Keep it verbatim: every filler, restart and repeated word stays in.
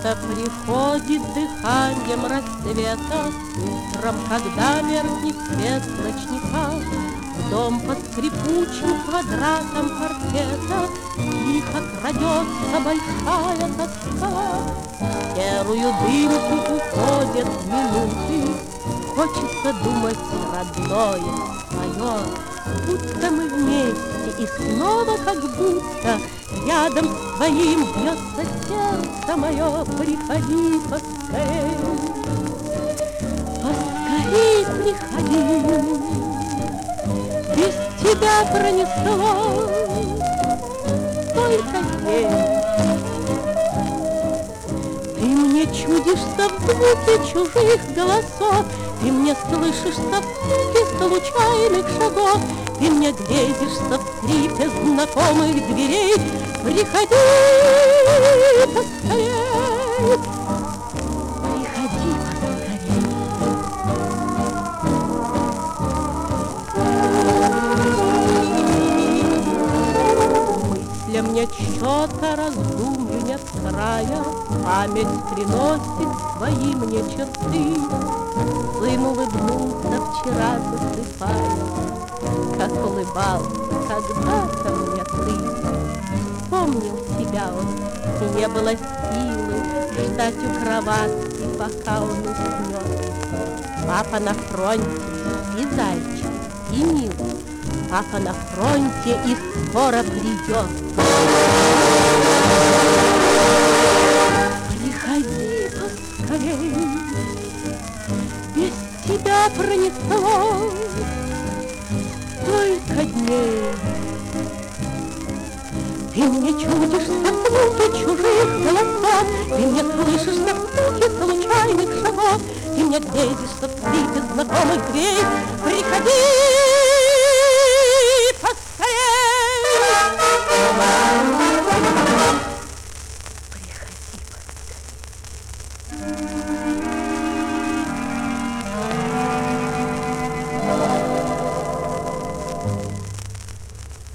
Это приходит дыханием рассвета, утром, когда меркнет свет ночника. В дом под скрипучим квадратом паркета тихо крадется большая тоска. В серую дымку уходят минуты, хочется думать родное свое. Будто мы вместе и снова как будто рядом с твоим бьется сердце мое. Приходи поскорей, поскорей приходи. Без тебя пронесло столько дней. Ты мне чудишься в звуке чужих голосов, ты мне слышишься в стуке случайных шагов, ты мне грезишься в скрипе знакомых дверей. Приходи поскорей, приходи поскорей. Мыслям нет счета, раздумью нет края, память приносит свои мне черты. Сын улыбнулся вчера, засыпая, как улыбался когда-то мне ты. Помнил тебя он, и не было силы ждать у кроватки, пока он уснет. Папа на фронте, и зайчик, и мил. Папа на фронте и скоро придет. Приходи поскорей, без тебя пронесло столько дней. Ты мне чудишься в звуке чужих голосов, ты мне слышишься в стуке случайных шагов, ты мне грезишься в скрипе знакомых дверей. Приходи